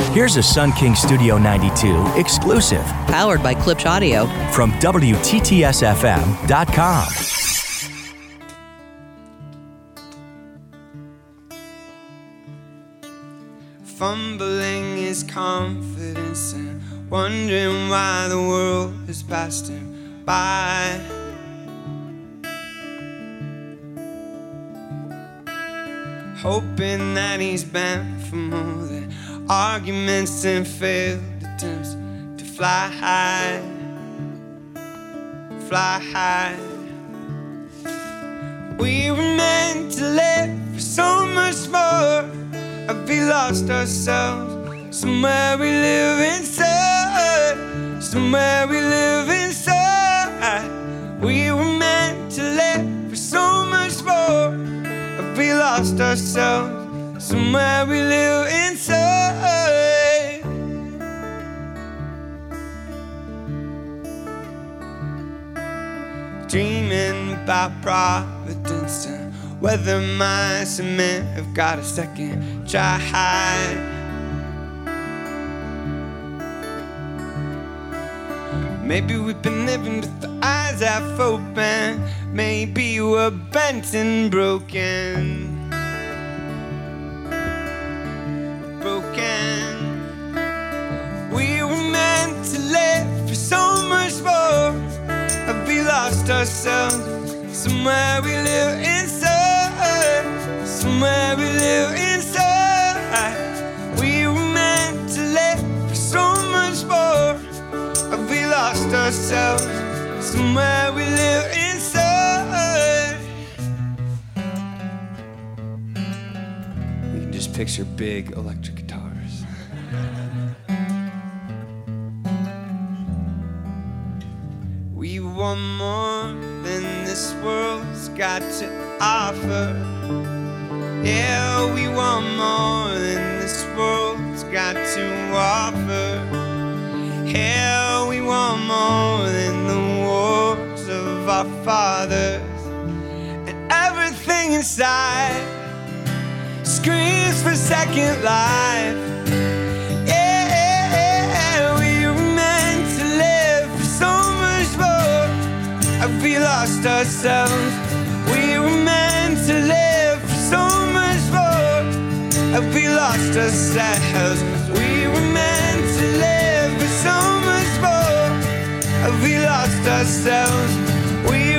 Here's a Sun King Studio 92 exclusive Powered by Klipsch Audio. from WTTSFM.com. Fumbling his confidence and wondering why the world has passed him by. Hoping that he's bent for more than arguments and failed attempts to fly high, fly high. We were meant to live for so much more. Have we lost ourselves? Somewhere we live inside. Somewhere we live inside. We were meant to live for so much more. Have we lost ourselves? Somewhere we live inside. Dreaming about Providence and whether my cement have got a second try. Maybe we've been living with the eyes half open. Maybe we're bent and broken. Broken. We were meant to live for so much more. Have we lost ourselves? Somewhere we live inside. Somewhere we live inside. We were meant to live for so much more. Have we lost ourselves? Somewhere we live inside. We can just picture big electric guitars. We want more than this world's got to offer. Yeah, we want more than this world's got to offer. Yeah, we want more than the wars of our fathers. And everything inside screams for second life. Yeah, we were meant to live for so much more. Have we lost ourselves? We were meant to live for so much more. Have we lost ourselves? We were meant to live for so much more. Have we lost ourselves? We